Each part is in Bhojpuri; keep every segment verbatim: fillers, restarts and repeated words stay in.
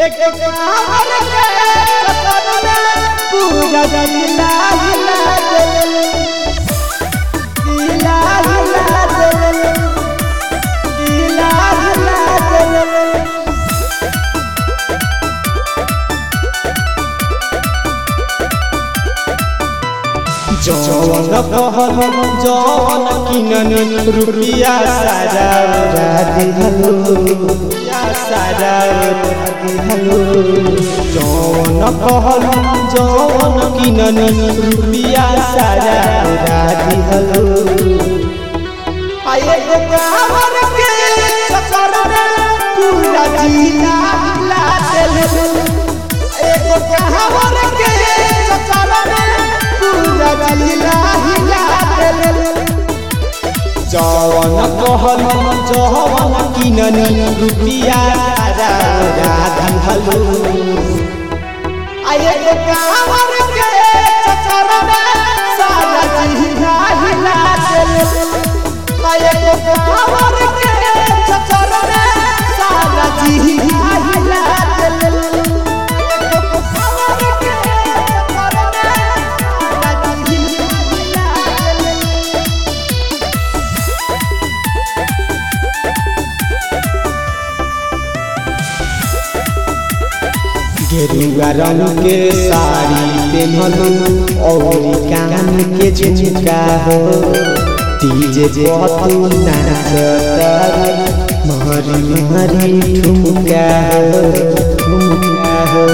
एक कांवर के सपना पूरा दिला हिला दे दिला हिला दे दिला हिला दे जौन कहल जौन किनन रुपया सारा दिहलो रुपया सारा दिहलो जौन कहल जौन किनन रुपया सारा दिहलो आए गो कांवर के ससुर पूरा जिला हिला देले एगो कांवर के ससुर जिला हिला देले जौन कहल जौन किनन रुपया सारा दिहलो आए गो कांवर के ससुर सारा जिला हिला देले आए गो कांवर के ससुर सारा जिला हिला देले गेरुआ रंग के साड़ी पेन्हलू और कान के झुमका हो डीजे बतू नाचता महरी महरी ठुमका हो ठुमका हो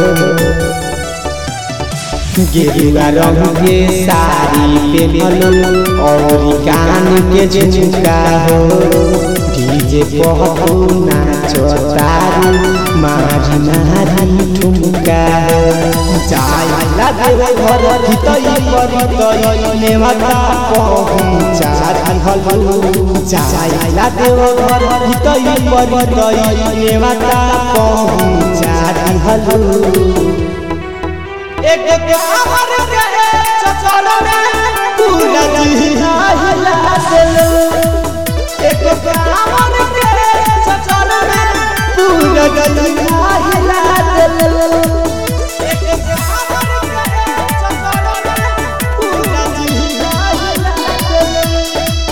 गेरुआ रंग के साड़ी पेन्हलू और कान के झुमका हो डीजे बतू नाचता मारी मारी ठुमका जाइला देव घर हितई परितई नेवाता पहुँचा दिहलो जाइला देव घर हितई परितई नेवाता पहुँचा दिहलो एक कांवर के ससुर पूरा जिला हिला देले एक कांवर के ससुर पूरा दिला हिला देले एक कांवर के ससुर पूरा दिला हिला देले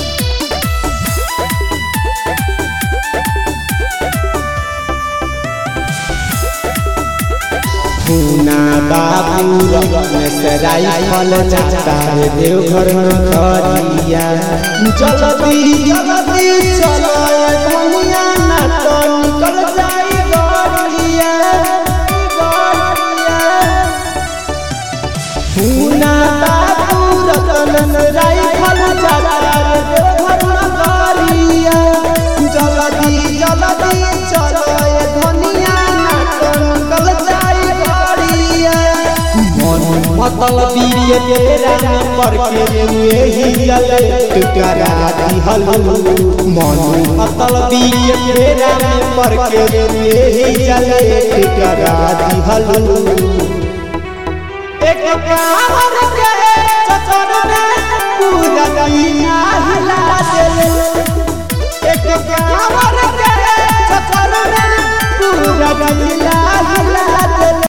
पूना बाबू रमेशराई फल जाता है देवघर करिया जल्दी जल्दी चलो दुनिया ना तो निकल जाई गरिया पूना बाबू रमेशराई फल जाता है देवघर करिया जल्दी जल्दी चलो दुनिया ना तो निकल जाई मतलबी के तेरा पर के यही जले टुकड़ा दिहलो मन मतलबी के तेरा पर के यही जले टुकड़ा दिहलो एक कांवर के ससुर पूरा दिला हिला देले एक कांवर के ससुर पूरा दिला हिला देले।